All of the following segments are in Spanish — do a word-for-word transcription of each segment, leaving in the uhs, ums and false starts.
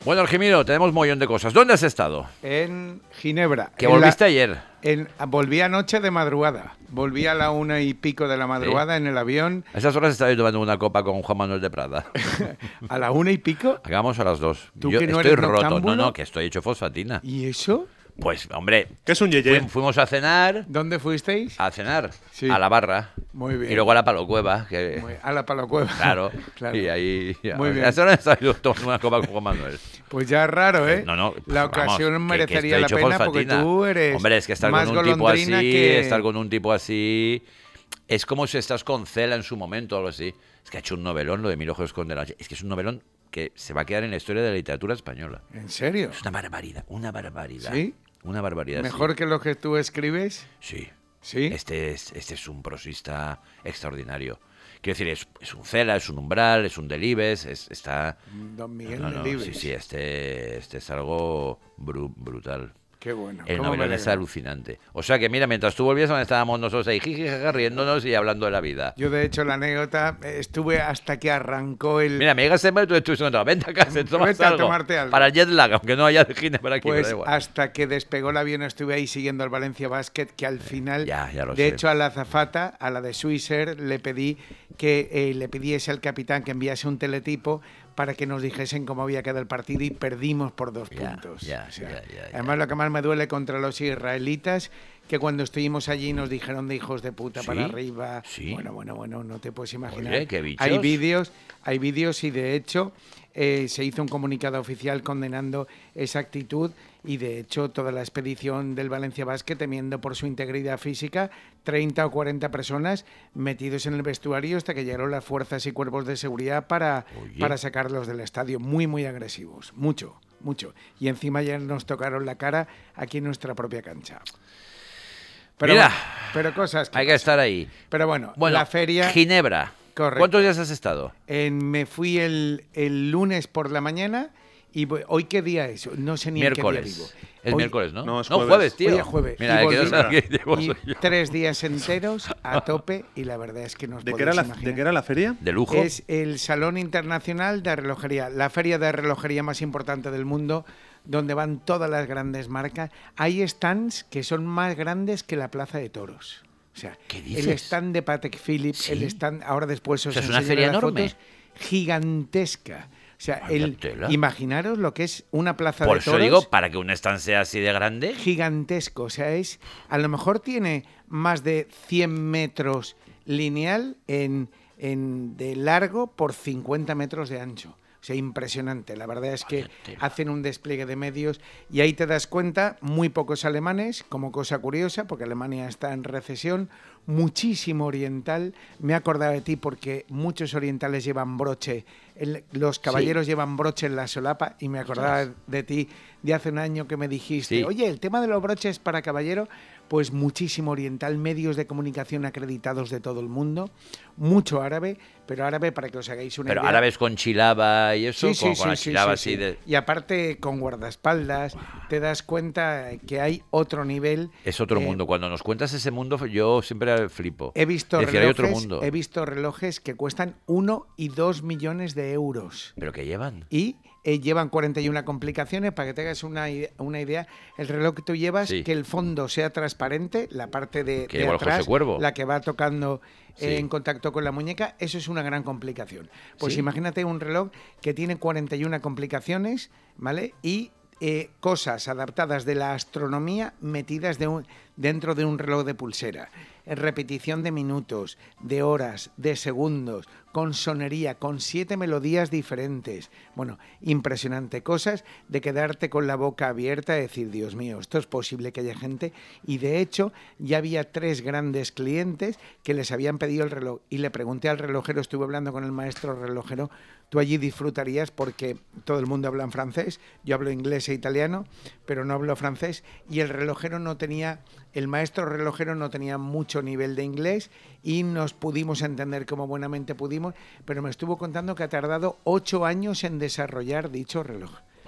Bueno, Argimiro, tenemos un mollón de cosas. ¿Dónde has estado? En Ginebra. Que en volviste la, ayer. En, volví anoche de madrugada. Volví a la una y pico de la madrugada, ¿sí?, en el avión. A esas horas estaba yo tomando una copa con Juan Manuel de Prada. ¿A la una y pico? Acabamos a las dos. ¿Tú yo que no estoy eres roto. noctámbulo? No, no, que estoy hecho fosfatina. ¿Y eso? Pues, hombre. ¿Qué es un yeye? Fu fuimos a cenar. ¿Dónde fuisteis? A cenar. Sí. A la barra. Muy bien. Y luego a la Palocueva. Que... Muy, a la Palocueva. Claro. Claro. Y ahí. Ya. Muy bien. A esa hora estaba yo tomando una copa con Juan Manuel. Pues ya es raro, ¿eh? No, no. La ocasión vamos, merecería que, que la estoy pena hecho porque fosfatina. tú eres. Hombre, es que estar más con un tipo así. que... Estar con un tipo así. Es como si estás con Cela en su momento o algo así. Es que ha hecho un novelón, lo de Mil ojos con de la noche. Es que es un novelón que se va a quedar en la historia de la literatura española. ¿En serio? Es una barbaridad, una barbaridad. ¿Sí? Una barbaridad. ¿Mejor sí. que lo que tú escribes? Sí. ¿Sí? Este es, este es un prosista extraordinario. Quiero decir, es, es un Cela, es un Umbral, es un Delibes, es, está... Don Miguel no, no, Delibes. Sí, sí, este, este es algo bru brutal. Qué bueno. El ¿Cómo me novelón es alegra? alucinante. O sea que, mira, mientras tú volvías, donde estábamos nosotros ahí, jiji, jaja, riéndonos y hablando de la vida. Yo, de hecho, la anécdota, eh, estuve hasta que arrancó el... Mira, me llegas a tú estuviste contando, vente a casa, te tomas Vete a algo. tomarte algo. Para el jet lag, aunque no haya de Ginebra aquí, Pues pero da igual. hasta que despegó el avión estuve ahí siguiendo el Valencia Basket, que al final, Ya, ya lo de sé. hecho, a la azafata, a la de Swissair, le pedí que eh, le pidiese al capitán que enviase un teletipo para que nos dijesen cómo había quedado el partido y perdimos por dos Ya, puntos. ya, O sea, ya, ya, ya. Además, lo que más me duele contra los israelitas, que cuando estuvimos allí nos dijeron de hijos de puta ¿Sí? para arriba. ¿Sí? Bueno, bueno, bueno, no te puedes imaginar. Oye, qué bichos. Hay vídeos, hay vídeos y de hecho eh, se hizo un comunicado oficial condenando esa actitud y de hecho toda la expedición del Valencia Basket, temiendo por su integridad física, treinta o cuarenta personas metidos en el vestuario hasta que llegaron las fuerzas y cuerpos de seguridad para, para sacarlos del estadio. Muy, muy agresivos. Mucho, mucho. Y encima ya nos tocaron la cara aquí en nuestra propia cancha. Pero, Mira, bueno, pero cosas que hay que pasan. estar ahí. Pero bueno, Bueno, la feria... Ginebra. Correcto. ¿Cuántos días has estado? En- me fui el, el lunes por la mañana y voy- ¿hoy qué día es? No sé ni en qué día vivo. Miércoles. Es Hoy- miércoles, ¿no? No, es no jueves. jueves, tío. Hoy es jueves. Mira, Y que no volví- sabes qué llevo y soy yo. tres días enteros a tope y la verdad es que nos ¿De qué, era la, podéis ¿De qué era la feria? ¿De lujo? Es el Salón Internacional de Relojería, la feria de relojería más importante del mundo, donde van todas las grandes marcas. Hay stands que son más grandes que la Plaza de Toros. O sea, ¿Qué dices? el stand de Patek Philippe, ¿Sí? el stand, ahora después os O sea, es una enseñaré feria las enorme. fotos, gigantesca. O sea, Vaya el, tela. imaginaros lo que es una plaza Por de eso toros. digo, para que un stand sea así de grande. Gigantesco, o sea, es a lo mejor tiene más de cien metros lineal en, en de largo por cincuenta metros de ancho. O sea, impresionante. La verdad es que Vaya tela. hacen un despliegue de medios y ahí te das cuenta, muy pocos alemanes, como cosa curiosa, porque Alemania está en recesión, muchísimo oriental. Me he acordado de ti porque muchos orientales llevan broche, el- los caballeros llevan broche en la solapa y me acordaba de ti de hace un año que me dijiste, Sí. oye, el tema de los broches para caballero, pues muchísimo oriental, medios de comunicación acreditados de todo el mundo, mucho árabe, pero árabe para que os hagáis una Pero idea. árabes con chilaba y eso, Sí, sí, con, con la sí, sí, chilaba sí, así sí. de... Y aparte con guardaespaldas, te das cuenta que hay otro nivel. Es otro eh, mundo. Cuando nos cuentas ese mundo, yo siempre flipo. He visto, Es decir, hay relojes, otro mundo. he visto relojes que cuestan uno y dos millones de euros. ¿Pero qué llevan? Y eh, llevan cuarenta y una complicaciones. Para que te hagas una, ide- una idea, el reloj que tú llevas, Sí. que el fondo sea transparente, la parte de, Que de lleva el José atrás, Cuervo. la que va tocando eh, Sí. en contacto con la muñeca, eso es una gran complicación. Pues ¿Sí? imagínate un reloj que tiene cuarenta y una complicaciones, ¿vale? Y eh, cosas adaptadas de la astronomía metidas de un- dentro de un reloj de pulsera. Eh, repetición de minutos, de horas, de segundos, con sonería, con siete melodías diferentes. Bueno, impresionante. Cosas de quedarte con la boca abierta y decir, Dios mío, esto es posible que haya gente. Y de hecho, ya había tres grandes clientes que les habían pedido el reloj. Y le pregunté al relojero, estuve hablando con el maestro relojero, tú allí disfrutarías porque todo el mundo habla en francés, yo hablo inglés e italiano, pero no hablo francés. Y el relojero no tenía, el maestro relojero no tenía mucho nivel de inglés y nos pudimos entender como buenamente pudimos, pero me estuvo contando que ha tardado ocho años en desarrollar dicho reloj.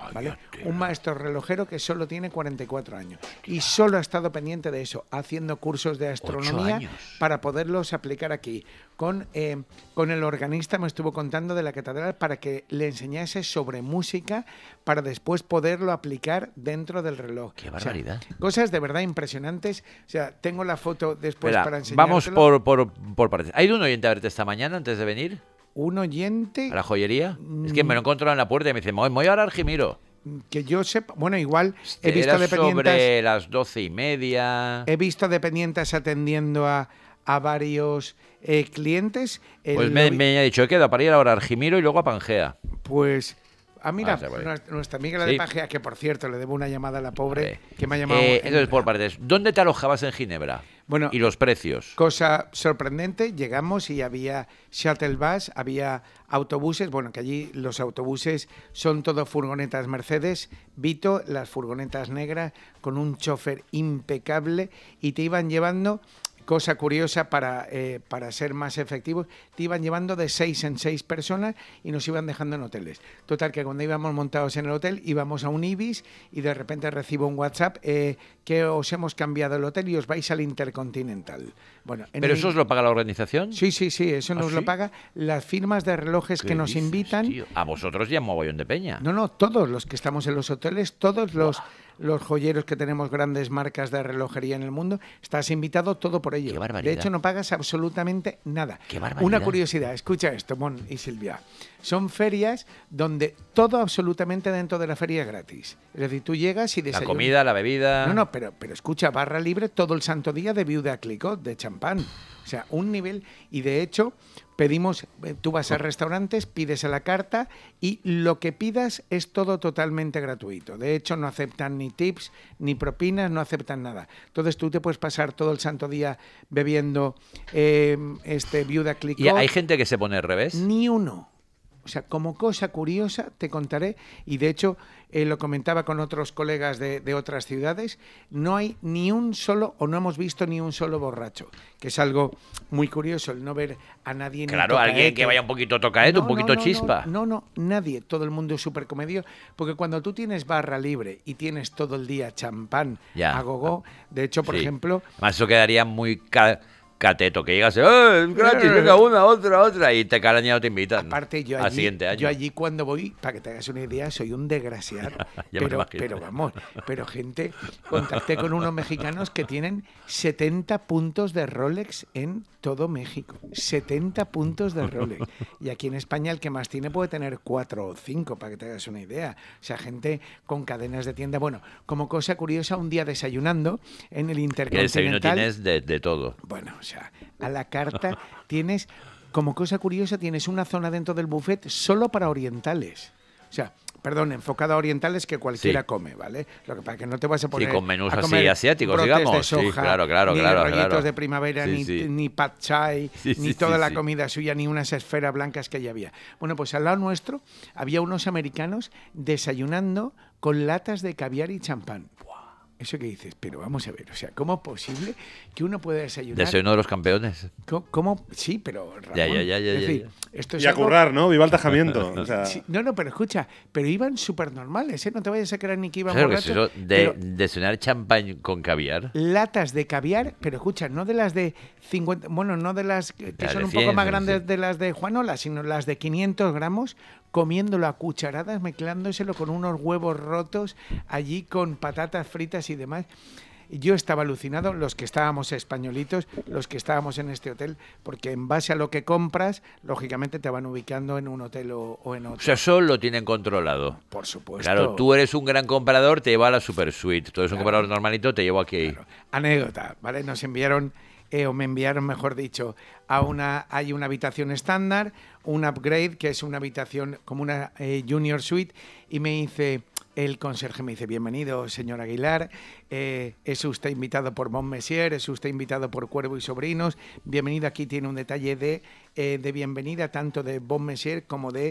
¿vale? Un maestro relojero que solo tiene cuarenta y cuatro años y solo ha estado pendiente de eso, haciendo cursos de astronomía para poderlos aplicar aquí. Con, eh, con el organista me estuvo contando de la catedral para que le enseñase sobre música para después poderlo aplicar dentro del reloj. ¡Qué barbaridad! O sea, cosas de verdad impresionantes. O sea, tengo la foto después Espera, para enseñártelo. Vamos por, por, por partes. ¿Ha ido un oyente a verte esta mañana antes de venir? Un oyente... ¿A la joyería? Mm. Es que me lo he encontrado en la puerta y me dice, me voy a ahora al Jimiro. Que yo sepa... Bueno, igual he visto Era dependientes... sobre las doce y media... He visto dependientes atendiendo a, a varios eh, clientes. Pues El me, novi- me ha dicho, he quedado para ir ahora al Jimiro y luego a Pangea. Pues... Ah, mira, Ah, sí, vale. nuestra, nuestra amiga la Sí. de Pangea, que por cierto le debo una llamada a la pobre, Vale. que me ha llamado... Eh, en- entonces, por partes, ¿dónde te alojabas en Ginebra? Bueno, ¿Y los precios? cosa sorprendente, llegamos y había shuttle bus, había autobuses, bueno, que allí los autobuses son todo furgonetas Mercedes, Vito, las furgonetas negras, con un chofer impecable, y te iban llevando... Cosa curiosa para, eh, para ser más efectivos, te iban llevando de seis en seis personas y nos iban dejando en hoteles. Total, que cuando íbamos montados en el hotel, íbamos a un Ibis y de repente recibo un WhatsApp eh, que os hemos cambiado el hotel y os vais al Intercontinental. Bueno, en ¿Pero el- eso os lo paga la organización? Sí, sí, sí, eso ¿Ah, nos sí? lo paga las firmas de relojes ¿Qué que nos dices, invitan. tío? A vosotros ya mogollón de peña. No, no, todos los que estamos en los hoteles, todos los, los joyeros que tenemos grandes marcas de relojería en el mundo, estás invitado todo por ello. Qué barbaridad. De hecho, no pagas absolutamente nada. Qué barbaridad. Una curiosidad, escucha esto, Mon y Silvia. Son ferias donde todo absolutamente dentro de la feria es gratis. Es decir, tú llegas y La desayunas. comida, la bebida... No, no, pero, pero escucha, barra libre todo el santo día de viuda Clicquot, de champán. O sea, un nivel... Y de hecho, pedimos... eh, Tú vas a restaurantes, pides a la carta y lo que pidas es todo totalmente gratuito. De hecho, no aceptan ni tips, ni propinas, no aceptan nada. Entonces tú te puedes pasar todo el santo día bebiendo eh, este viuda Clicquot. ¿Y hay gente que se pone al revés? Ni uno. O sea, como cosa curiosa, te contaré, y de hecho eh, lo comentaba con otros colegas de, de otras ciudades, no hay ni un solo, o no hemos visto ni un solo borracho, que es algo muy curioso, el no ver a nadie... ni Claro, alguien tocaete. que vaya un poquito tocaete, un No, poquito no, no, chispa. No, no, no, nadie, todo el mundo es súper comedio, porque cuando tú tienes barra libre y tienes todo el día champán Ya. a gogo, de hecho, por Sí. ejemplo... Además, eso quedaría muy ca- cateto, que llegas, ¡eh, es gratis! Venga, una, otra, otra, y te calan y ya no te invitan. Aparte, yo al allí, siguiente año. yo allí cuando voy, para que te hagas una idea, soy un desgraciado. Ya me pero, imagino. pero vamos, pero gente, contacté con unos mexicanos que tienen setenta puntos de Rolex en todo México. setenta puntos de Rolex. Y aquí en España el que más tiene puede tener cuatro o cinco, para que te hagas una idea. O sea, gente con cadenas de tienda. Bueno, como cosa curiosa, un día desayunando en el Que el desayuno Intercontinental... tienes de, de todo. Bueno, o sea, a la carta tienes, como cosa curiosa, tienes una zona dentro del buffet solo para orientales. O sea, perdón, enfocada a orientales que cualquiera Sí. come, ¿vale? Lo que pasa es que no te vas a poner con menús a así comer asiáticos, brotes digamos. de Sí, soja, claro, claro, ni claro, rollitos claro. de primavera, Sí, ni, sí. ni pad chai, Sí, ni sí, toda sí, la sí. comida suya, ni unas esferas blancas que ya había. Bueno, pues al lado nuestro había unos americanos desayunando con latas de caviar y champán. Eso que dices, pero vamos a ver, o sea, ¿cómo es posible que uno pueda desayunar? Desayuno de los campeones. ¿Cómo? cómo? Sí, pero Ramón, Ya, ya, ya, ya, es ya, decir, ya. esto es Y a algo- currar, ¿no? Viva el tajamiento. O sea, Sí, no, no, pero escucha, pero iban súper normales, ¿eh? No te vayas a creer ni que iban ¿Sabes lo que es borrachos. eso? De pero desayunar champán con caviar. latas de caviar, pero escucha, no de las de cincuenta, bueno, no de las que, que Las son de un poco cien, más sí, grandes sí. de las de Juanola, sino las de quinientos gramos, comiéndolo a cucharadas, mezclándoselo con unos huevos rotos, allí con patatas fritas y demás. Yo estaba alucinado, los que estábamos españolitos, los que estábamos en este hotel, porque en base a lo que compras, lógicamente te van ubicando en un hotel o, o en otro. O sea, eso lo tienen controlado. Por supuesto. Claro, tú eres un gran comprador, te llevo a la Super Suite. Tú eres un Claro. comprador normalito, te llevo aquí. Claro. Anécdota, ¿vale? Nos enviaron, eh, o me enviaron, mejor dicho, a una, hay una habitación estándar, un upgrade, que es una habitación como una eh, junior suite, y me dice, el conserje me dice, bienvenido, señor Aguilar, eh, es usted invitado por Bon Messier, es usted invitado por Cuervo y Sobrinos, bienvenido, aquí tiene un detalle de, eh, de bienvenida, tanto de Bon Messier como de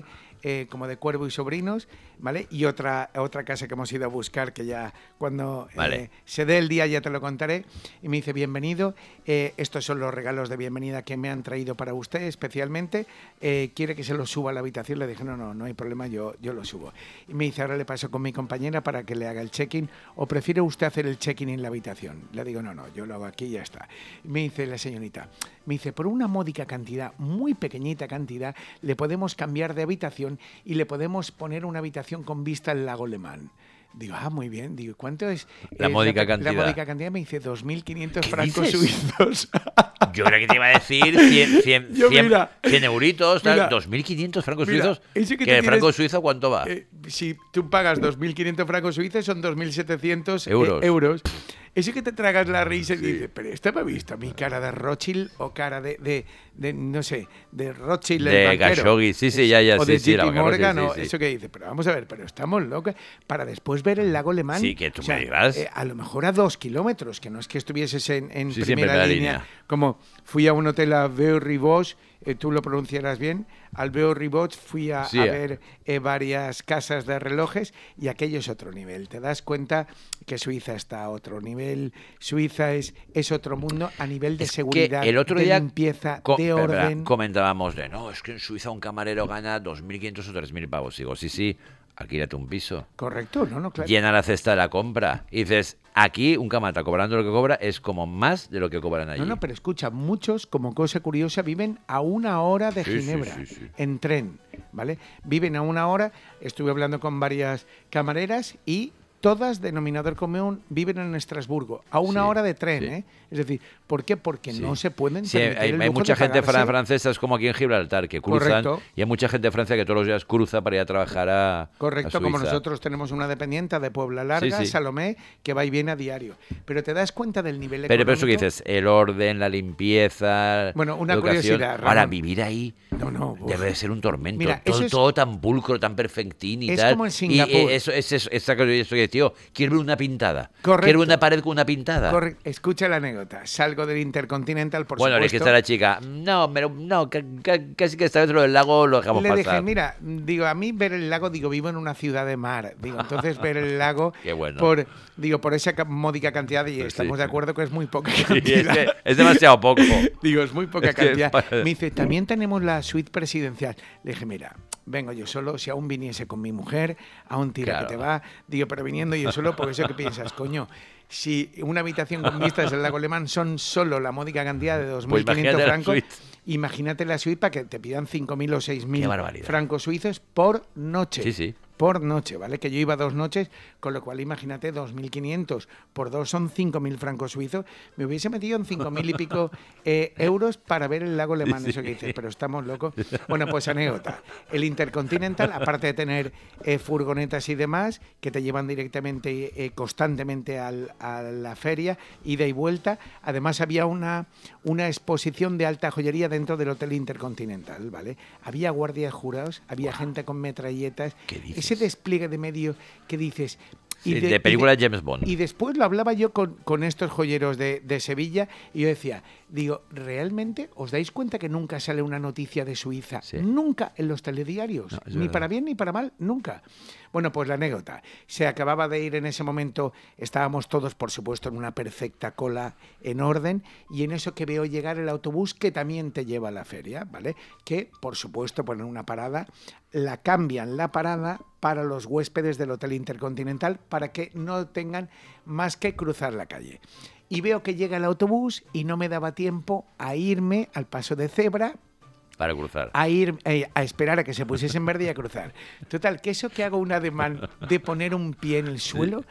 eh, como de Cuervo y Sobrinos, ¿vale? Y otra, otra casa que hemos ido a buscar, que ya cuando Vale. eh, se dé el día ya te lo contaré. Y me dice, bienvenido, eh, estos son los regalos de bienvenida que me han traído para usted especialmente. Eh, ¿Quiere que se los suba a la habitación? Le dije, no, no, no hay problema, yo, yo lo subo. Y me dice, ahora le paso con mi compañera para que le haga el check-in, o prefiere usted hacer el check-in en la habitación. Le digo, no, no, yo lo hago aquí y ya está. Y me dice la señorita, me dice, por una módica cantidad, muy pequeñita cantidad, le podemos cambiar de habitación y le podemos poner una habitación con vista al lago Le Mans. Digo, ah, muy bien. Digo, ¿cuánto es? La es módica la, cantidad. La módica cantidad me dice dos mil quinientos ¿Qué francos dices? suizos. Yo creo que te iba a decir cien, cien, Yo, cien, mira, cien euritos, tal, mira, dos mil quinientos francos mira, suizos. ese ¿Que que te el franco tienes- suizo cuánto va? Eh, si tú pagas dos mil quinientos francos suizos, son dos mil setecientos Euros. eh, euros. Eso que te tragas la risa y dices, pero ¿este me ha visto mi cara de Rothschild o cara de, de, de no sé, de Rothschild el De banquero? Khashoggi, sí, sí, ya, ya, O sí, de sí, la J P banquero, sí, Morgan, sí, o sí. eso que dice, pero vamos a ver, pero estamos locos, para después ver el lago Le Mans. Sí, que tú o sea, me digas. eh, a lo mejor a dos kilómetros, que no es que estuvieses en, en Sí, sí, en primera primera línea, línea. como fui a un hotel a Vaux-Ribos, eh, tú lo pronunciarás bien, al Vaux-Ribos fui a, Sí, a eh. ver eh, varias casas de relojes y aquello es otro nivel. Te das cuenta que Suiza está a otro nivel. Suiza es, es otro mundo a nivel de Es que seguridad, el otro de día limpieza, co- de espera, espera, orden. comentábamos de, no, es que en Suiza un camarero gana dos mil quinientos o tres mil pavos. Digo, sí, sí, alquílate un piso. Correcto, no, no, claro. Llena la cesta de la compra. Y dices, aquí un camata cobrando lo que cobra es como más de lo que cobran allí. No, no, pero escucha, muchos, como cosa curiosa, viven a una hora de Sí, sí, Ginebra, sí, sí. en tren, ¿vale? Viven a una hora, estuve hablando con varias camareras y todas, denominador común, viven en Estrasburgo, a una Sí, hora de tren, sí. ¿eh? Es decir, ¿por qué? Porque Sí. no se pueden Sí, permitir hay, el hay lujo mucha de gente pagarse- fran- francesa, es como aquí en Gibraltar, que cruzan. Correcto. Y hay mucha gente de Francia que todos los días cruza para ir a trabajar a. Correcto, a como Suiza. nosotros tenemos una dependiente de Puebla Larga, Sí, sí. Salomé, que va y viene a diario. Pero te das cuenta del nivel Pero, pero eso que económico. dices, el orden, la limpieza. Bueno, una la educación. curiosidad, Ramón. Ahora, vivir ahí No, no, uf. debe de ser un tormento. Mira, todo, eso es- todo tan pulcro, tan perfectín y Es tal. como en Y Singapur. eh, eso, es eso, esa cosa, eso que, tío, quiero ver una pintada. Correcto. Quiero ver una pared con una pintada. Corre- Escucha la anécdota. Salgo del Intercontinental, por bueno, le supuesto. dijiste a la chica, no, pero no, ca- ca- casi que está dentro del lago lo dejamos Le pasar. dije, mira, digo, a mí ver el lago, digo, vivo en una ciudad de mar. Digo, entonces ver el lago Qué bueno. por, digo, por esa ca- módica cantidad, y Pues estamos sí. de acuerdo que es muy poca Sí, es, cantidad. que es demasiado poco. Digo, es muy poca Es que cantidad. pa- Me dice, también tenemos la suite presidencial. Le dije, mira, vengo yo solo, si aún viniese con mi mujer, aún tira Claro. que te va. Digo, pero viniendo yo solo, porque eso que piensas, coño, si una habitación con vistas al lago Le Mans son solo la módica cantidad de dos mil Pues quinientos imagínate la francos, suite. imagínate la suite para que te pidan cinco mil o seis mil Qué barbaridad. francos suizos por noche. Sí, sí. Por noche, ¿vale? Que yo iba dos noches, con lo cual imagínate, dos mil quinientos por dos son cinco mil francos suizos. Me hubiese metido en cinco mil y pico eh, euros para ver el lago Le Mans, eso que dices, pero estamos locos. Bueno, pues anécdota. El Intercontinental, aparte de tener eh, furgonetas y demás, que te llevan directamente, eh, constantemente al- a la feria, ida y vuelta, además había una, una exposición de alta joyería dentro del Hotel Intercontinental, ¿vale? Había guardias jurados, había gente con metralletas. ¿Qué dices? Ese despliegue de medio que dices... Sí, de película James Bond. Y después lo hablaba yo con, con estos joyeros de, de Sevilla y yo decía, digo, ¿realmente os dais cuenta que nunca sale una noticia de Suiza? Sí. Nunca en los telediarios. No, es ni verdad. para bien ni para mal, nunca. Bueno, pues la anécdota. Se acababa de ir en ese momento, estábamos todos, por supuesto, en una perfecta cola en orden y en eso que veo llegar el autobús que también te lleva a la feria, ¿vale? Que, por supuesto, ponen una parada, la cambian la parada para los huéspedes del Hotel Intercontinental para que no tengan más que cruzar la calle. Y veo que llega el autobús y no me daba tiempo a irme al paso de cebra, Para cruzar. a ir eh, a esperar a que se pusiese en verde y a cruzar. Total, que eso que hago un ademán de poner un pie en el suelo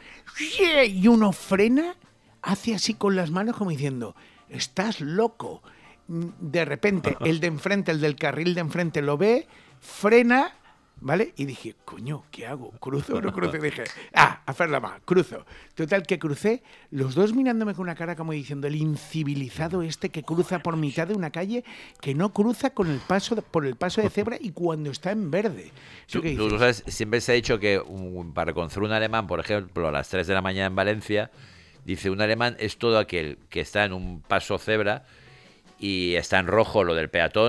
y uno frena, hace así con las manos como diciendo, estás loco. De repente, el de enfrente, el del carril de enfrente lo ve, frena, ¿vale? Y dije, coño, ¿qué hago? ¿Cruzo o no cruzo? Y dije, ah, a hacer la más, cruzo. Total, que crucé, los dos mirándome con una cara como diciendo, el incivilizado este que cruza por mitad de una calle, que no cruza con el paso de- por el paso de cebra y cuando está en verde. ¿Eso Tú, qué tú dices? sabes, siempre se ha dicho que un- para conocer un alemán, por ejemplo, a las tres de la mañana en Valencia, dice un alemán es todo aquel que está en un paso cebra y está en rojo lo del peatón,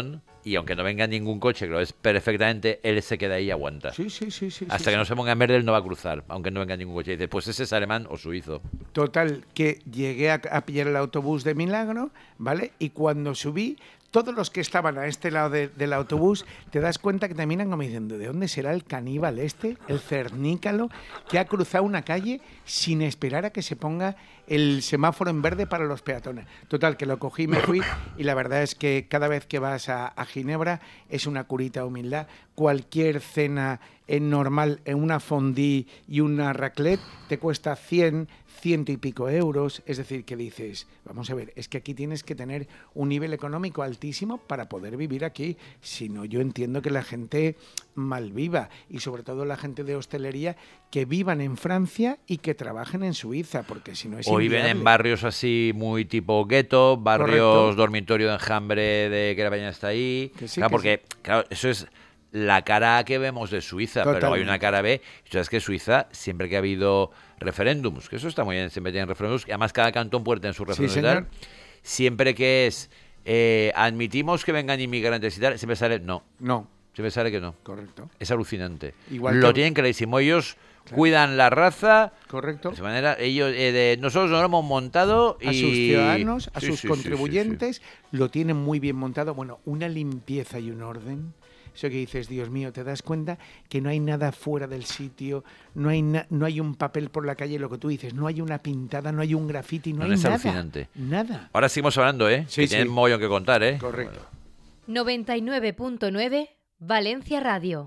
y aunque no venga ningún coche, que lo es perfectamente, él se queda ahí y aguanta. Sí, sí, sí, sí. Hasta sí, que no sí. se ponga en verde, él no va a cruzar, aunque no venga ningún coche. Y dice, pues ese es alemán o suizo. Total, que llegué a, a pillar el autobús de milagro, ¿vale? Y cuando subí, todos los que estaban a este lado de- del autobús, te das cuenta que te miran como diciendo, ¿de dónde será el caníbal este, el cernícalo, que ha cruzado una calle sin esperar a que se ponga el semáforo en verde para los peatones? Total, que lo cogí, me fui, y la verdad es que cada vez que vas a, a Ginebra es una curita de humildad. Cualquier cena en normal, en una fondue y una raclette, te cuesta cien, ciento y pico euros. Es decir, que dices, vamos a ver, es que aquí tienes que tener un nivel económico altísimo para poder vivir aquí. Si no, yo entiendo que la gente malviva, y sobre todo la gente de hostelería, que vivan en Francia y que trabajen en Suiza, porque si no es O viven en inviable. barrios así muy tipo gueto, barrios Correcto. dormitorio de enjambre de que la peña está ahí. Que sí, claro, que porque claro, eso es la cara A que vemos de Suiza, pero hay Totalmente. una cara B. Y tú sabes que Suiza, siempre que ha habido referéndums, que eso está muy bien, siempre tienen referéndums, y además cada cantón puede tener su referéndum y señor. tal. Siempre que es eh, admitimos que vengan inmigrantes y tal, siempre sale no, No, siempre sale que no. correcto. Es alucinante. Igual Lo que- tienen clarísimo. Ellos cuidan la raza. Correcto. De esa manera, ellos, eh, de, nosotros nos lo hemos montado y... A sus ciudadanos, a Sí, sus sí, sí, contribuyentes, lo tienen muy bien montado. Bueno, una limpieza y un orden. Eso que dices, Dios mío, te das cuenta que no hay nada fuera del sitio, no hay na- no hay un papel por la calle, lo que tú dices, no hay una pintada, no hay un grafiti, no, No, hay es nada. alucinante. Nada. Ahora seguimos hablando, ¿eh? Sí, que sí. tienen mogollón que contar, ¿eh? Correcto. noventa y nueve punto nueve Valencia Radio.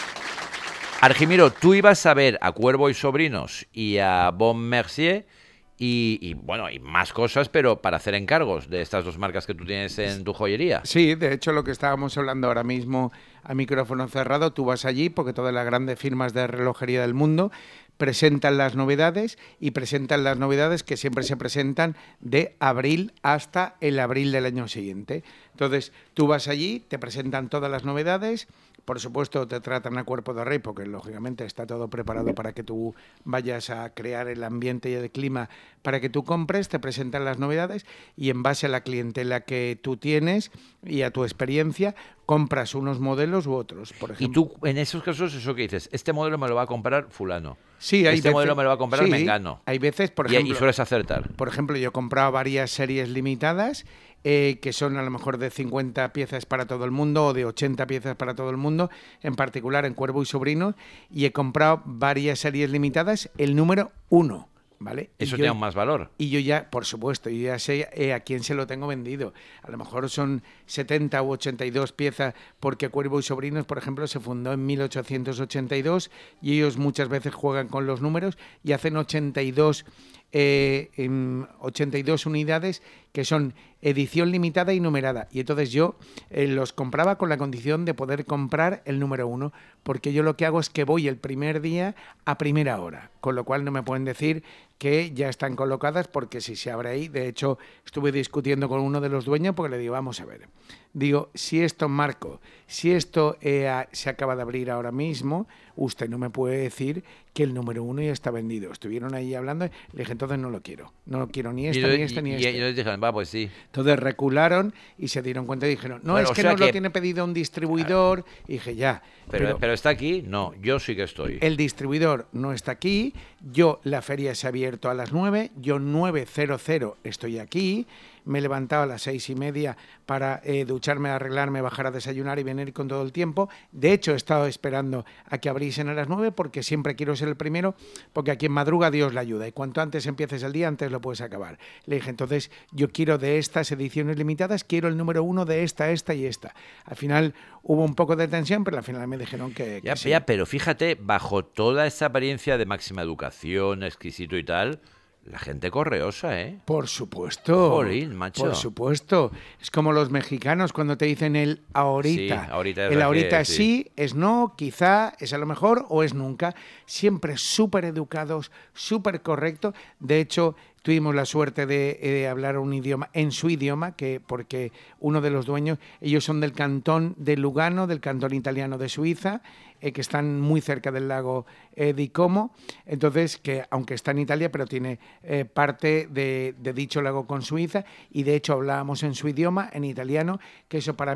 Argimiro, tú ibas a ver a Cuervo y Sobrinos y a Bon Mercier y, y, bueno, y más cosas, pero para hacer encargos de estas dos marcas que tú tienes en tu joyería. Sí, de hecho lo que estábamos hablando ahora mismo a micrófono cerrado, tú vas allí porque todas las grandes firmas de relojería del mundo presentan las novedades y presentan las novedades que siempre se presentan de abril hasta el abril del año siguiente. Entonces, tú vas allí, te presentan todas las novedades, por supuesto te tratan a cuerpo de rey porque lógicamente está todo preparado para que tú vayas a crear el ambiente y el clima para que tú compres, te presentan las novedades y en base a la clientela que tú tienes y a tu experiencia compras unos modelos u otros, por Y ejemplo. tú, en esos casos, eso que dices, este modelo me lo va a comprar fulano. Sí, hay este veces- modelo me lo va a comprar sí, mengano. Hay veces, por Y- ejemplo, y sueles acertar. por ejemplo, yo he comprado varias series limitadas eh, que son a lo mejor de cincuenta piezas para todo el mundo o de ochenta piezas para todo el mundo, en particular en Cuervo y Sobrino, y he comprado varias series limitadas, el número uno, ¿vale? Y Eso yo- tiene aún más valor. Y yo ya, por supuesto, yo ya sé eh, a quién se lo tengo vendido. A lo mejor son setenta u ochenta y dos piezas, porque Cuervo y Sobrinos, por ejemplo, se fundó en mil ochocientos ochenta y dos y ellos muchas veces juegan con los números y hacen ochenta y dos, eh, en ochenta y dos unidades que son edición limitada y numerada. Y entonces yo eh, los compraba con la condición de poder comprar el número uno, porque yo lo que hago es que voy el primer día a primera hora, con lo cual no me pueden decir que ya están colocadas porque si se abre ahí, de hecho estuve discutiendo con uno de los dueños porque le digo, vamos a ver, digo, si esto, Marco, si esto eh, a- se acaba de abrir ahora mismo, usted no me puede decir que el número uno ya está vendido. Estuvieron ahí hablando, le dije, entonces no lo quiero, no lo quiero ni Y este, yo- ni este, y- ni y este. ellos dijeron, va, pues sí. Entonces recularon y se dieron cuenta y dijeron, no, Bueno, es o que sea nos lo que- tiene pedido un distribuidor. Y dije, ya, Pero, pero, pero está aquí, no, yo sí que estoy. el distribuidor no está aquí, yo, la feria se ha abierto a las nueve, yo nueve cero cero estoy aquí, me he levantado a las seis y media para eh, ducharme, arreglarme, bajar a desayunar y venir con todo el tiempo. De hecho, he estado esperando a que abriesen a las nueve porque siempre quiero ser el primero, porque a quien madruga Dios le ayuda y cuanto antes empieces el día, antes lo puedes acabar. Le dije, entonces, yo quiero de estas ediciones limitadas, quiero el número uno de esta, esta y esta. Al final hubo un poco de tensión, pero al final me dijeron que, que Ya, sí. ya, pero fíjate, bajo toda esa apariencia de máxima educación, exquisito y tal, la gente correosa, ¿eh? Por supuesto. Jolín, macho. Por supuesto. Es como los mexicanos cuando te dicen el ahorita. Sí, ahorita es el la ahorita que- es sí. sí, es no, quizá, es a lo mejor o es nunca. Siempre súper educados, súper correctos. De hecho, tuvimos la suerte de, de hablar un idioma, en su idioma, que porque uno de los dueños, ellos son del cantón de Lugano, del cantón italiano de Suiza, eh, que están muy cerca del lago eh, di Como, entonces que aunque está en Italia, pero tiene eh, parte de, de dicho lago con Suiza, y de hecho hablábamos en su idioma, en italiano, que eso para mí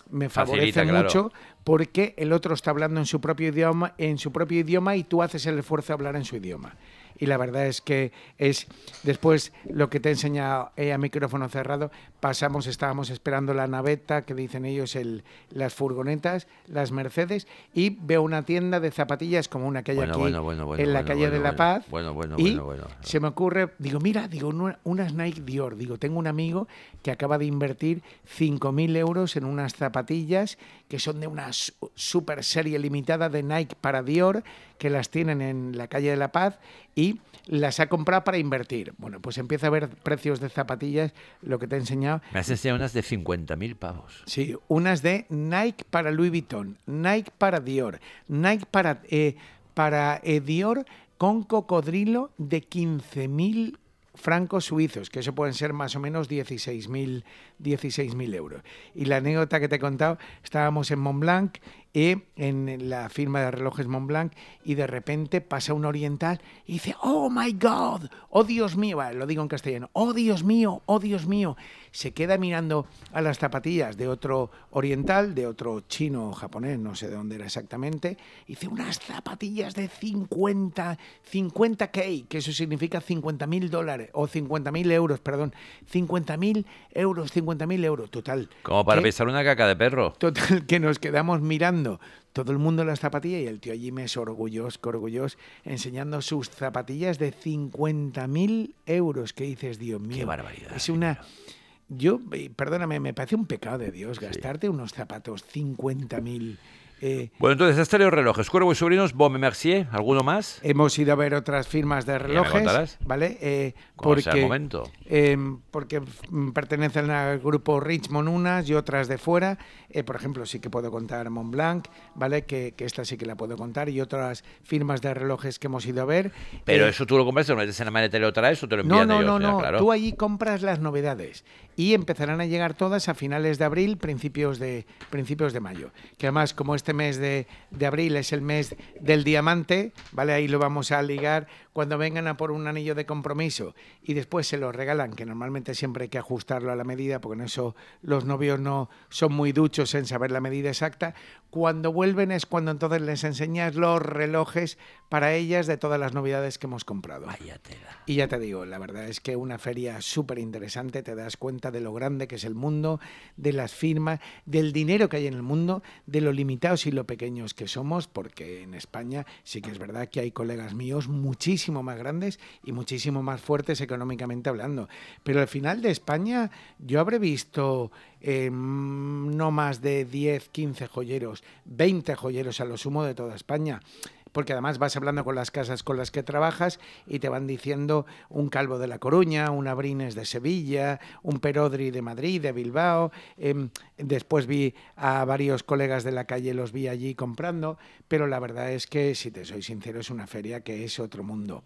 me Facilita, favorece claro. mucho porque el otro está hablando en su propio idioma, en su propio idioma y tú haces el esfuerzo de hablar en su idioma. Y la verdad es que es después lo que te he enseñado eh, a micrófono cerrado, pasamos, estábamos esperando la naveta, que dicen ellos, el, las furgonetas, las Mercedes, y veo una tienda de zapatillas como una que hay Bueno, aquí bueno, bueno, bueno, en la bueno, calle bueno, de La bueno. Paz. Bueno, bueno, y bueno, bueno. se me ocurre, digo, mira, digo, una- unas Nike Dior. Digo, tengo un amigo que acaba de invertir cinco mil euros en unas zapatillas que son de una su- super serie limitada de Nike para Dior, que las tienen en la calle de La Paz y las ha comprado para invertir. Bueno, pues empieza a ver precios de zapatillas, lo que te he enseñado. Me has enseñado unas de cincuenta mil pavos. Sí, unas de Nike para Louis Vuitton, Nike para Dior, Nike para, eh, para eh, Dior con cocodrilo de quince mil francos suizos, que eso pueden ser más o menos dieciséis mil euros. Y la anécdota que te he contado, estábamos en Montblanc, eh, en la firma de relojes Montblanc, y de repente pasa un oriental y dice, oh my God, oh Dios mío, vale, lo digo en castellano, oh Dios mío, oh Dios mío. Se queda mirando a las zapatillas de otro oriental, de otro chino o japonés, no sé de dónde era exactamente, y dice, unas zapatillas de cincuenta, cincuenta K, que eso significa cincuenta mil dólares, o cincuenta mil euros, perdón, cincuenta mil euros, cincuenta mil euros, total. Como para que- pisar una caca de perro. Total, que nos quedamos mirando todo el mundo las zapatillas y el tío allí me es orgulloso, orgulloso, enseñando sus zapatillas de cincuenta mil euros. Que dices, Dios mío, Qué barbaridad, es una... Yo, eh, perdóname, me parece un pecado de Dios gastarte unos zapatos cincuenta mil. Eh, Bueno, entonces, has traído relojes. Cuervo y Sobrinos, Baume Mercier, ¿alguno más? hemos ido a ver otras firmas de me relojes, contarás. ¿vale? Eh, Cuando sea el porque momento. eh, porque mm, pertenecen al grupo Richmond unas y otras de fuera. Eh, por ejemplo, sí que puedo contar Montblanc, ¿vale? Que, que esta sí que la puedo contar, y otras firmas de relojes que hemos ido a ver. Pero Eh, eso tú lo compras, te lo metes en la maleta y lo traes o te lo no, envían no, ellos. no, Ya, no. claro. Tú allí compras las novedades y empezarán a llegar todas a finales de abril, principios de principios de mayo. Que además, como este mes de, de abril es el mes del diamante, ¿vale? Ahí lo vamos a ligar. Cuando vengan a por un anillo de compromiso y después se lo regalan, que normalmente siempre hay que ajustarlo a la medida, porque en eso los novios no son muy duchos en saber la medida exacta. Cuando vuelven es cuando entonces les enseñas los relojes para ellas de todas las novedades que hemos comprado. Vaya tela. Y ya te digo, la verdad es que una feria súper interesante, te das cuenta de lo grande que es el mundo, de las firmas, del dinero que hay en el mundo, de lo limitados y lo pequeños que somos, porque en España sí que es verdad que hay colegas míos muchísimo más grandes y muchísimo más fuertes económicamente hablando. Pero al final de España yo habré visto eh, no más de diez, quince joyeros, veinte joyeros a lo sumo de toda España. Porque además vas hablando con las casas con las que trabajas y te van diciendo un Calvo de La Coruña, un Abrines de Sevilla, un Perodri de Madrid, de Bilbao. Eh, después vi a varios colegas de la calle, los vi allí comprando, pero la verdad es que, si te soy sincero, es una feria que es otro mundo.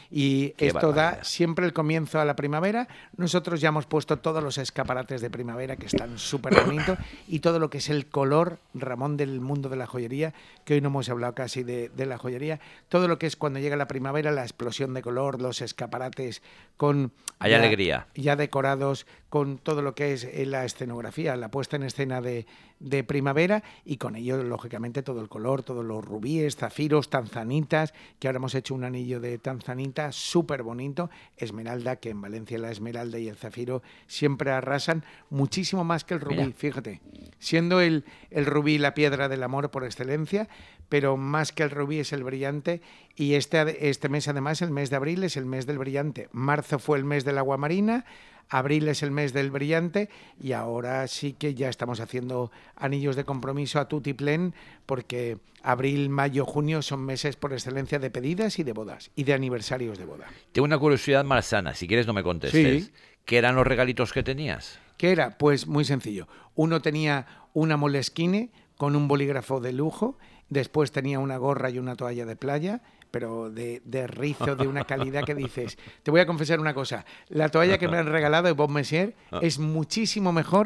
Y Qué esto da barbaridad. siempre el comienzo a la primavera. Nosotros ya hemos puesto todos los escaparates de primavera, que están súper bonitos, y todo lo que es el color, Ramón, del mundo de la joyería, que hoy no hemos hablado casi de, de la joyería, todo lo que es cuando llega la primavera, la explosión de color, los escaparates con... Hay ya- alegría. Ya decorados con todo lo que es eh, la escenografía, la puesta en escena de, de primavera, y con ello, lógicamente, todo el color, todos los rubíes, zafiros, tanzanitas, que ahora hemos hecho un anillo de tanzanita súper bonito, esmeralda, que en Valencia la esmeralda y el zafiro siempre arrasan muchísimo más que el rubí, Mira. fíjate, siendo el, el rubí la piedra del amor por excelencia, pero más que el rubí es el brillante, y este, este mes además, el mes de abril, es el mes del brillante. Marzo fue el mes del agua marina, abril es el mes del brillante, y ahora sí que ya estamos haciendo anillos de compromiso a tutiplén, porque abril, mayo, junio son meses por excelencia de pedidas y de bodas, y de aniversarios de boda. Tengo una curiosidad malsana, si quieres no me contestes. Sí. ¿Qué eran los regalitos que tenías? ¿Qué era? Pues muy sencillo. Uno tenía una Moleskine con un bolígrafo de lujo, después tenía una gorra y una toalla de playa, pero de, de rizo, de una calidad que dices... Te voy a confesar una cosa, la toalla que me han regalado de Bob Messier es muchísimo mejor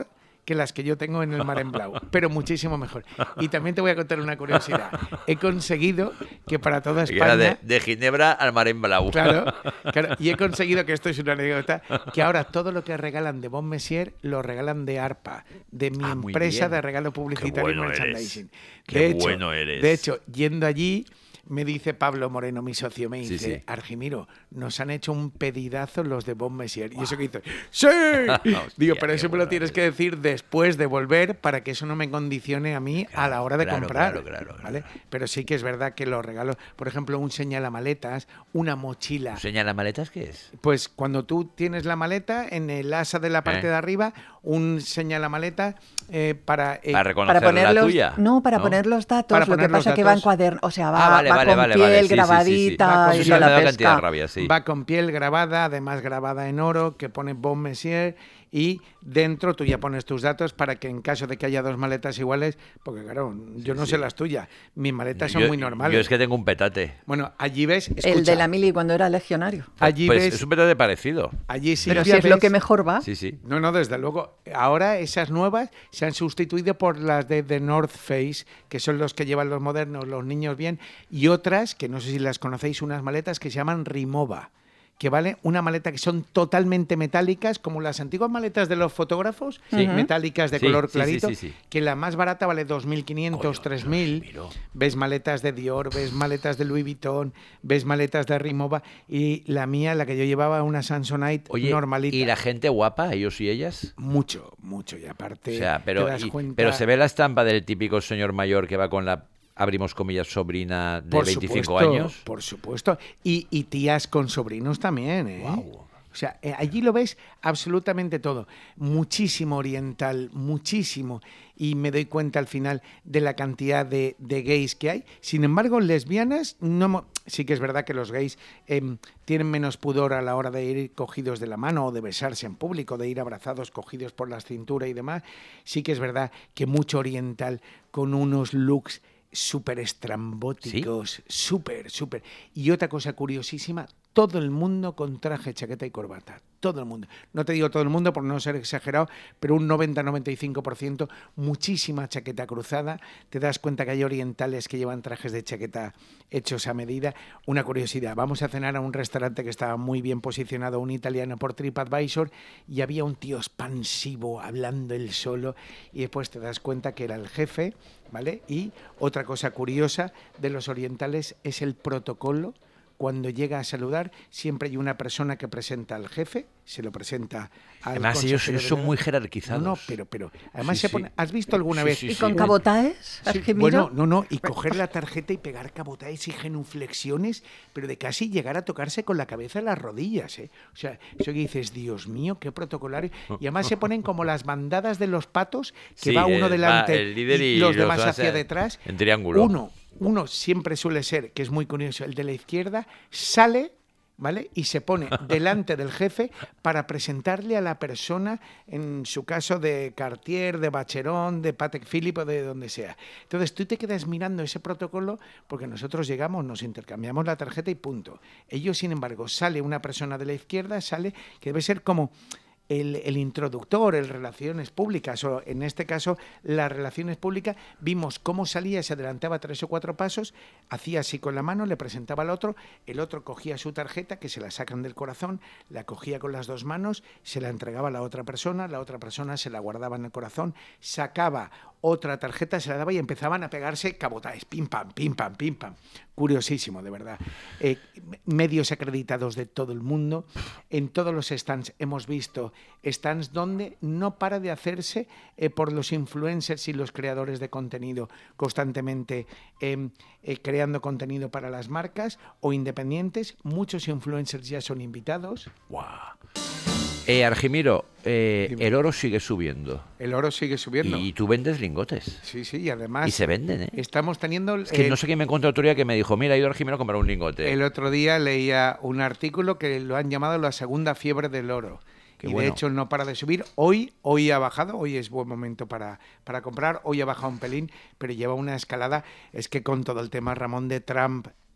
que las que yo tengo en el Mar en Blau, pero muchísimo mejor. Y también te voy a contar una curiosidad. He conseguido que para toda España... De, de Ginebra al Mar en Blau. Claro, claro, y he conseguido, que esto es una anécdota, que ahora todo lo que regalan de Bon Messier lo regalan de ARPA, de mi Ah, muy empresa bien. de regalo publicitario y Qué bueno merchandising. eres. De Qué hecho, bueno eres. De hecho, yendo allí, me dice Pablo Moreno, mi socio, me dice, Sí, sí. Argimiro, nos han hecho un pedidazo los de Bon Messier. Y eso que dice, ¡sí! Digo, pero eso qué me lo bueno tienes eres. que decir después de volver para que eso no me condicione a mí a la hora de claro, comprar. claro, claro, claro. ¿vale? Pero sí que es verdad que los regalos, por ejemplo, un señalamaletas, una mochila. ¿Señalamaletas qué es? Pues cuando tú tienes la maleta, en el asa de la parte ¿Eh? de arriba, un señalamaleta eh, para... eh, Para reconocer Para poner la los, tuya. no, para poner los datos. Para lo que poner los pasa que va en datos. cuaderno, o sea, va, Ah, vale, va vale, con vale, piel vale. Sí, sí, sí, sí. grabadita Va con y piel. de me la da cantidad de pesca. rabia, sí. Va con piel grabada, además grabada en oro, que pone Bon Messier, y dentro tú ya pones tus datos para que en caso de que haya dos maletas iguales, porque claro, yo no sí. sé las tuyas, mis maletas son Yo- muy normales. Yo es que tengo un petate. Bueno, allí ves, El escucha, de la mili cuando era legionario. allí Pues ves, es un petate parecido. allí sí Pero si ya es lo ves- que mejor va. Sí, sí. No, no, desde luego. Ahora esas nuevas se han sustituido por las de The North Face, que son los que llevan los modernos, los niños bien, y otras, que no sé si las conocéis, unas maletas que se llaman Rimowa, que vale una maleta que son totalmente metálicas, como las antiguas maletas de los fotógrafos, Sí. metálicas de Sí, color sí, sí, clarito, sí, sí. que la más barata vale dos mil quinientos, Coño, tres Dios, mil. miro. Ves maletas de Dior, ves maletas de Louis Vuitton, ves maletas de Rimowa, y la mía, la que yo llevaba, una Samsonite Oye, normalita. ¿y la gente guapa, ellos y ellas? Mucho, mucho, y aparte O sea, pero, te das y- cuenta... pero se ve la estampa del típico señor mayor que va con la, abrimos comillas, sobrina de Por veinticinco supuesto, años. Por supuesto. Y, y tías con sobrinos también, ¿eh? Guau. O sea, eh, allí lo ves absolutamente todo. Muchísimo oriental, muchísimo. Y me doy cuenta al final de la cantidad de, de gays que hay. Sin embargo, lesbianas, no mo- sí que es verdad que los gays em, tienen menos pudor a la hora de ir cogidos de la mano o de besarse en público, de ir abrazados, cogidos por la cintura y demás. Sí que es verdad que mucho oriental con unos looks súper estrambóticos, súper, súper. Y otra cosa curiosísima, todo el mundo con traje, chaqueta y corbata. Todo el mundo. No te digo todo el mundo por no ser exagerado, pero un noventa a noventa y cinco por ciento, muchísima chaqueta cruzada. Te das cuenta que hay orientales que llevan trajes de chaqueta hechos a medida. Una curiosidad, vamos a cenar a un restaurante que estaba muy bien posicionado, un italiano por TripAdvisor, y había un tío expansivo hablando él solo, y después te das cuenta que era el jefe, ¿vale? Y otra cosa curiosa de los orientales es el protocolo. Cuando llega a saludar, siempre hay una persona que presenta al jefe, se lo presenta al Además, ellos, consejero ellos son delegado. muy jerarquizados. No, no, pero, pero además Sí, se sí. pone. ¿Has visto alguna Sí, vez? sí, ¿Y sí. con un- cabotaes, Sí, Argimiro? bueno, no, no, y coger la tarjeta y pegar cabotaes y genuflexiones, pero de casi llegar a tocarse con la cabeza en las rodillas, ¿eh? O sea, eso que dices, Dios mío, qué protocolario. Y además se ponen como las bandadas de los patos, que Sí, va uno el- delante va el líder y los los demás demás hacia en- detrás. en triángulo. Uno, uno siempre suele ser, que es muy curioso, el de la izquierda, sale, ¿vale? Y se pone delante del jefe para presentarle a la persona, en su caso de Cartier, de Bacheron, de Patek Philippe o de donde sea. Entonces tú te quedas mirando ese protocolo porque nosotros llegamos, nos intercambiamos la tarjeta y punto. Ellos, sin embargo, sale una persona de la izquierda, sale, que debe ser como el, el introductor, el relaciones públicas, o en este caso las relaciones públicas, vimos cómo salía, se adelantaba tres o cuatro pasos, hacía así con la mano, le presentaba al otro, el otro cogía su tarjeta, que se la sacan del corazón, la cogía con las dos manos, se la entregaba a la otra persona, la otra persona se la guardaba en el corazón, sacaba otra tarjeta, se la daba y empezaban a pegarse cabotaes, pim pam, pim pam, pim pam. Curiosísimo, de verdad. Eh, medios acreditados de todo el mundo. En todos los stands hemos visto stands donde no para de hacerse eh, por los influencers y los creadores de contenido constantemente eh, eh, creando contenido para las marcas o independientes. Muchos influencers ya son invitados. Guau. Eh, Argimiro, eh, Dime. el oro sigue subiendo. El oro sigue subiendo. Y tú vendes lingotes. Sí, sí, y además Y se venden, ¿eh? estamos teniendo... Es que eh, no sé quién me encontró otro día que me dijo, mira, ha ido Argimiro a comprar un lingote. El otro día leía un artículo que lo han llamado la segunda fiebre del oro. Qué y bueno. de hecho no para de subir. Hoy, hoy ha bajado, hoy es buen momento para, para comprar, hoy ha bajado un pelín, pero lleva una escalada. Es que con todo el tema, Ramón, de Trump,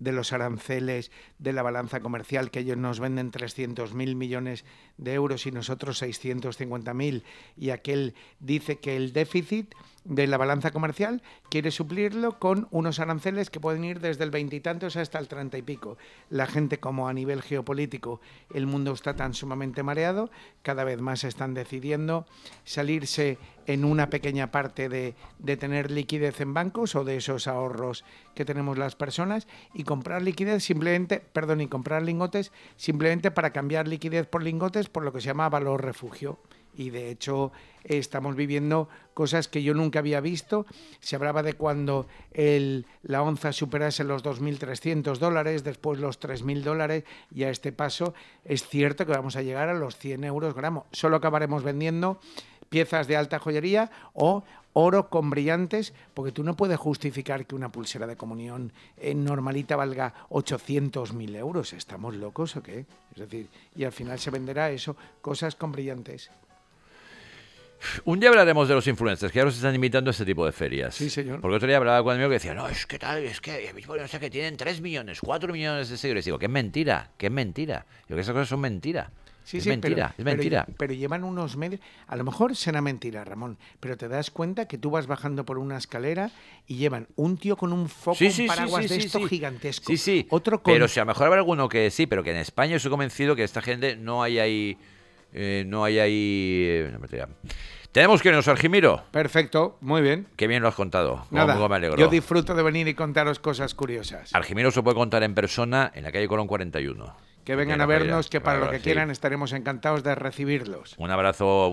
de los aranceles de la balanza comercial, que ellos nos venden trescientos mil millones de euros y nosotros seiscientos cincuenta mil, y aquel dice que el déficit de la balanza comercial quiere suplirlo con unos aranceles que pueden ir desde el veintitantos hasta el treinta y pico. La gente, como a nivel geopolítico el mundo está tan sumamente mareado, cada vez más están decidiendo salirse en una pequeña parte de, de tener liquidez en bancos o de esos ahorros que tenemos las personas, y comprar liquidez simplemente, perdón, y comprar lingotes simplemente para cambiar liquidez por lingotes, por lo que se llama valor refugio. Y de hecho estamos viviendo cosas que yo nunca había visto. Se hablaba de cuando el, la onza superase los dos mil trescientos dólares, después los tres mil dólares, y a este paso es cierto que vamos a llegar a los cien euros gramo. Solo acabaremos vendiendo piezas de alta joyería o oro con brillantes, porque tú no puedes justificar que una pulsera de comunión eh, normalita valga ochocientos mil euros. ¿Estamos locos o qué? Es decir, y al final se venderá eso, cosas con brillantes. Un día hablaremos de los influencers, que ahora se están invitando a este tipo de ferias. Sí, señor. Porque otro día hablaba con un amigo que decía, no, es que tal, es que, bueno, o sea, que tienen tres millones, cuatro millones de seguidores. Digo, que es mentira, que es mentira. Digo, que esas cosas son mentira. Sí, es sí, mentira, pero, es mentira. Pero, pero llevan unos medios. A lo mejor será mentira, Ramón, pero te das cuenta que tú vas bajando por una escalera y llevan un tío con un foco, Sí, sí, un paraguas sí, sí, de sí, esto sí. gigantesco. Sí, sí, Otro con... pero si a lo mejor habrá alguno que sí, pero que en España estoy convencido que esta gente no hay ahí... Eh, no hay ahí... Eh, no me tira. Tenemos que irnos, Argimiro. Perfecto, muy bien. Qué bien lo has contado. Cómo- Nada, cómo me alegro. yo disfruto de venir y contaros cosas curiosas. Argimiro se puede contar en persona en la calle Colón cuarenta y uno. Que vengan En la a vernos, feria. que para Claro, lo que sí. quieran estaremos encantados de recibirlos. Un abrazo.